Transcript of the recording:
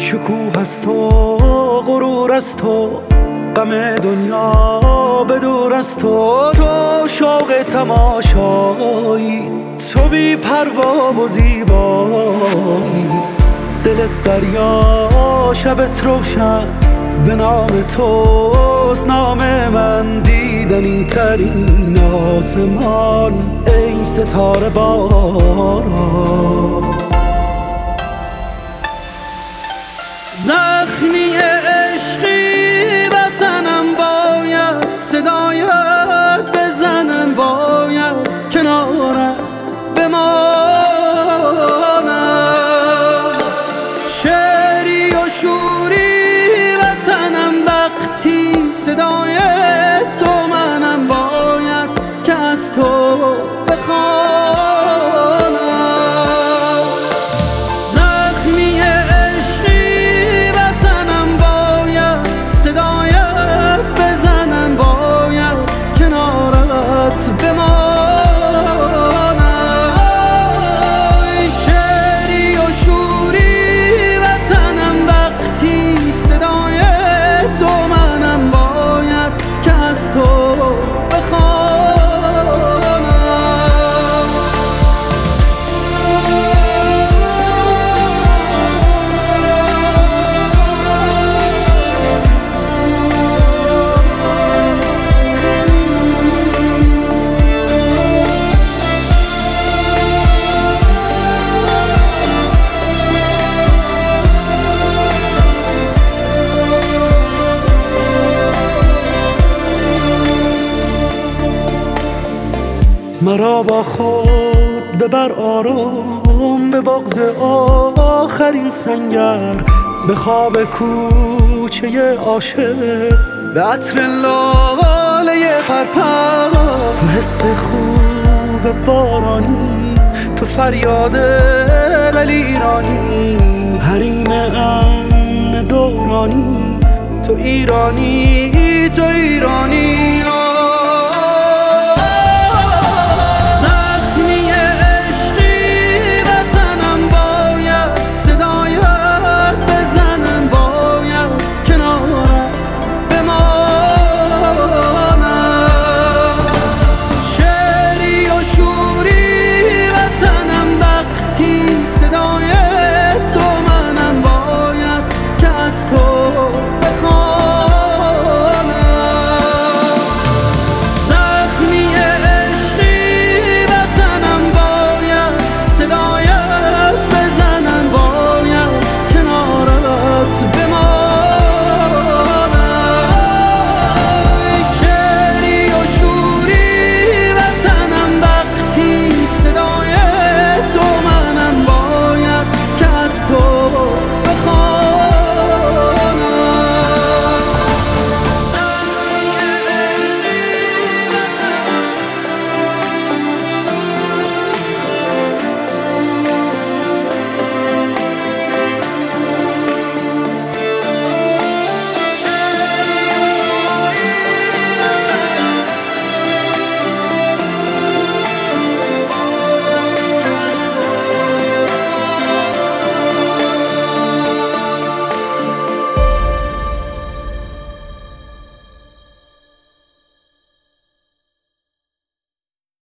شکوه است و غرور است تو، غم دنیا به دور از تو. تو شوق تماشایی، تو بی پروا و زیبایی. دلت دریا شبت روشن، به نام توست نام من. دیدنی ترین آسمان ای ستاره باران. زخمی عشقی وطنم باید صدایت بزنن، باید کنارت بمانم. شعری و شوری وطنم وقتی صدای تو منم، باید که از تو بخوانم. زخمی عشقی وطنم باید صدایت بزنن، باید کنارت بمانم. شعری و شوری وطنم وقتی صدای تو منم، باید که از تو مرا با خود ببر آرام، به بغض آخرین سنگر. به خواب کوچه عاشق، به عطر لاله پرپر. تو حس خوب بارانی، تو فریاد قلیرانی. حریم امن دورانی، تو ایرانی، تو ایرانی.